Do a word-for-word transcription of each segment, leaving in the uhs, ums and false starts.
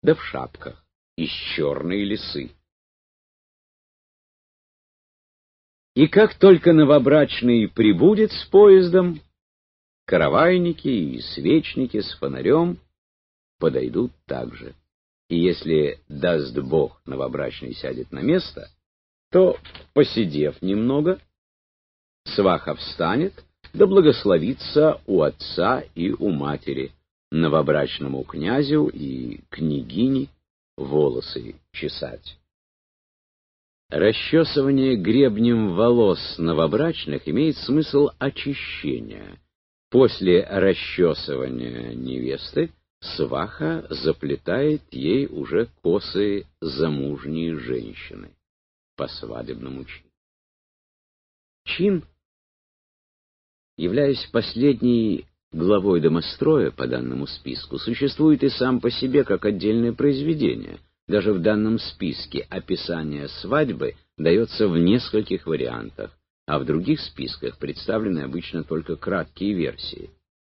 да в шапках, из черной лисы. И как только новобрачный прибудет с поездом, каравайники и свечники с фонарем подойдут также. И если, даст Бог, новобрачный сядет на место, то, посидев немного, сваха встанет, да благословится у отца и у матери, новобрачному князю и княгине волосы чесать. Расчесывание гребнем волос новобрачных имеет смысл очищения. После расчесывания невесты сваха заплетает ей уже косы замужней женщины по свадебному чину. Чин, являясь последней главой домостроя по данному списку, существует и сам по себе как отдельное произведение. Даже в данном списке описание свадьбы дается в нескольких вариантах, а в других списках представлены обычно только краткие версии.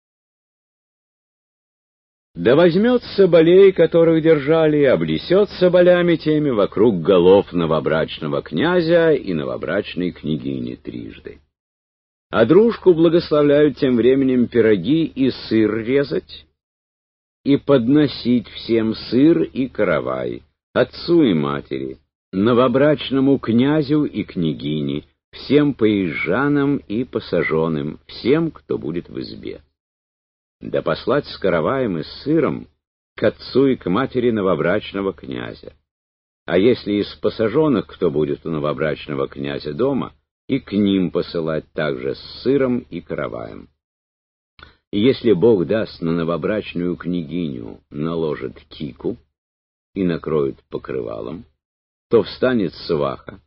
Да возьмет соболей, которых держали, и облесет соболями теми вокруг голов новобрачного князя и новобрачной княгини трижды. А дружку благословляют тем временем пироги и сыр резать, и подносить всем сыр и каравай, отцу и матери, новобрачному князю и княгине, всем поезжанам и посаженным, всем, кто будет в избе. Да послать с караваем и с сыром к отцу и к матери новобрачного князя. А если из посаженных кто будет у новобрачного князя дома, и к ним посылать также с сыром и караваем. И если Бог даст, на новобрачную княгиню наложит кику и накроет покрывалом, то встанет сваха,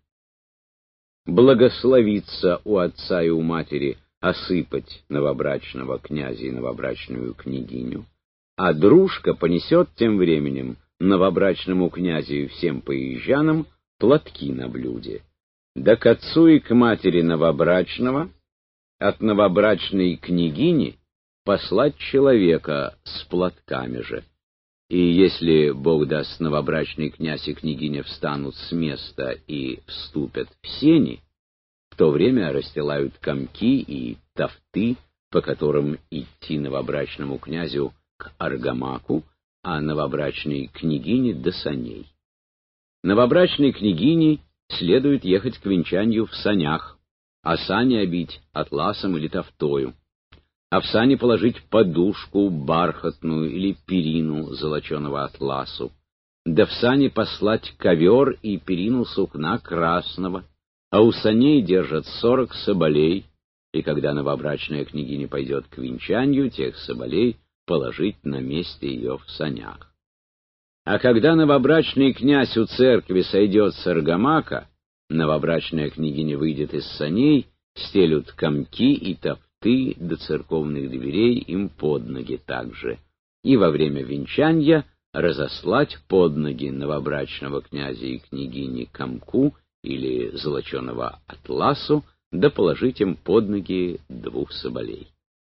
благословится у отца и у матери осыпать новобрачного князя и новобрачную княгиню, а дружка понесет тем временем новобрачному князю и всем поезжанам платки на блюде. Да к отцу и к матери новобрачного от новобрачной княгини послать человека с платками же. И если Бог даст, новобрачный князь и княгиня встанут с места и вступят в сени, в то время расстилают комки и тафты, по которым идти новобрачному князю к аргамаку, а новобрачной княгине до саней. Новобрачной княгине следует ехать к венчанию в санях, а сани обить атласом или тафтою, а в сани положить подушку бархатную или перину золоченого атласу, да в сани послать ковер и перину сукна красного, а у саней держат сорок соболей, и когда новобрачная княгиня пойдет к венчанию, тех соболей положить на месте ее в санях. А когда новобрачный князь у церкви сойдет с аргамака, новобрачная княгиня выйдет из саней, стелют комки и тафты до церковных дверей им под ноги также, и во время венчания разослать под ноги новобрачного князя и княгини комку или золоченого атласу, да положить им под ноги двух соболей.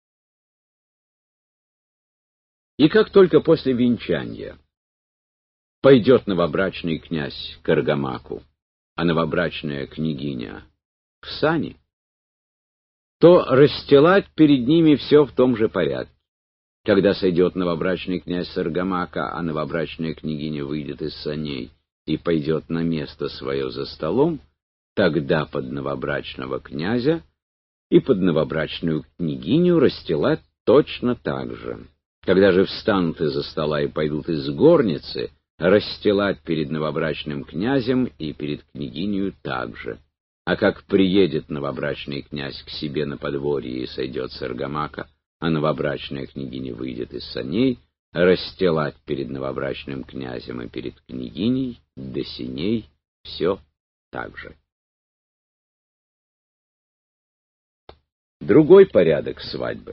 И как только после венчания пойдет новобрачный князь к аргамаку, а новобрачная княгиня в сани, то расстилать перед ними все в том же порядке. Когда сойдет новобрачный князь с аргамака, а новобрачная княгиня выйдет из саней и пойдет на место свое за столом, тогда под новобрачного князя и под новобрачную княгиню расстилать точно так же. Когда же встанут из-за стола и пойдут из горницы, расстилать перед новобрачным князем и перед княгинью также. А как приедет новобрачный князь к себе на подворье и сойдет с аргамака, а новобрачная княгиня выйдет из саней, расстилать перед новобрачным князем и перед княгиней до сеней все так же. Другой порядок свадьбы.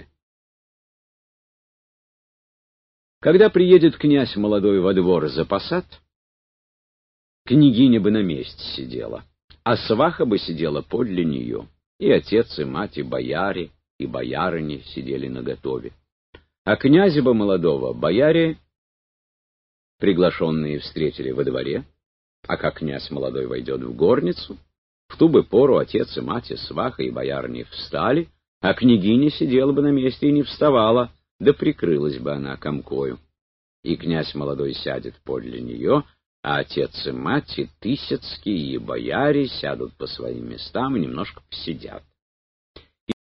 Когда приедет князь молодой во двор за посад, княгиня бы на месте сидела, а сваха бы сидела подле нее, и отец, и мать, и бояре, и боярыни сидели наготове. А князя бы молодого бояре приглашенные встретили во дворе, а как князь молодой войдет в горницу, в ту бы пору отец и мать, и сваха, и боярни встали, а княгиня сидела бы на месте и не вставала, да прикрылась бы она комкою. И князь молодой сядет подле нее, а отец и мать, и Тысяцкие, и бояре сядут по своим местам и немножко посидят.